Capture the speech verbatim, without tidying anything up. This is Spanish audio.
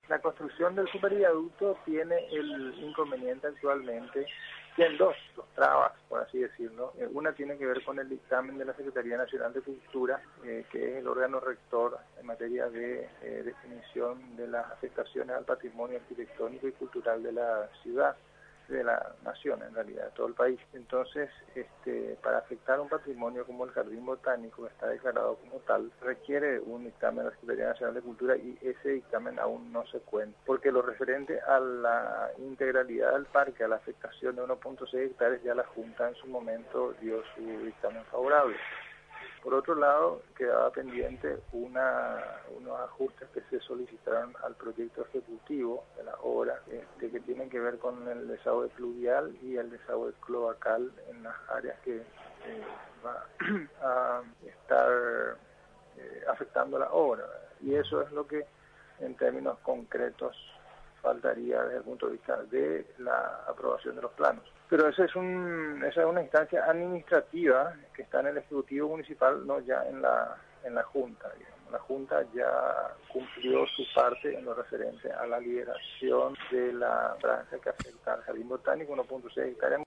La construcción del superviaducto tiene el inconveniente actualmente, tiene dos, dos trabas, por así decirlo. Eh, una tiene que ver con el dictamen de la Secretaría Nacional de Cultura, eh, que es el órgano rector en materia de eh, definición de las afectaciones al patrimonio arquitectónico y cultural de la ciudad, de la nación en realidad, de todo el país. Entonces, este, para afectar un patrimonio como el Jardín Botánico, que está declarado como tal, requiere un dictamen de la Secretaría Nacional de Cultura y ese dictamen aún no se cuenta, porque lo referente a la integralidad del parque, a la afectación de uno punto seis hectáreas, ya la Junta en su momento dio su dictamen favorable. Por otro lado, quedaba pendiente una, unos ajustes que se solicitaron al proyecto ejecutivo de la obra, este, que tienen que ver con el desagüe pluvial y el desagüe cloacal en las áreas que eh, va a estar eh, afectando la obra. Y eso es lo que, en términos concretos, faltaría desde el punto de vista de la aprobación de los planos. Pero esa es, un, esa es una instancia administrativa que está en el Ejecutivo Municipal, no ya en la, en la Junta, digamos. La Junta ya cumplió su parte en lo referente a la liberación de la franja que afecta al Jardín Botánico, uno punto seis hectáreas.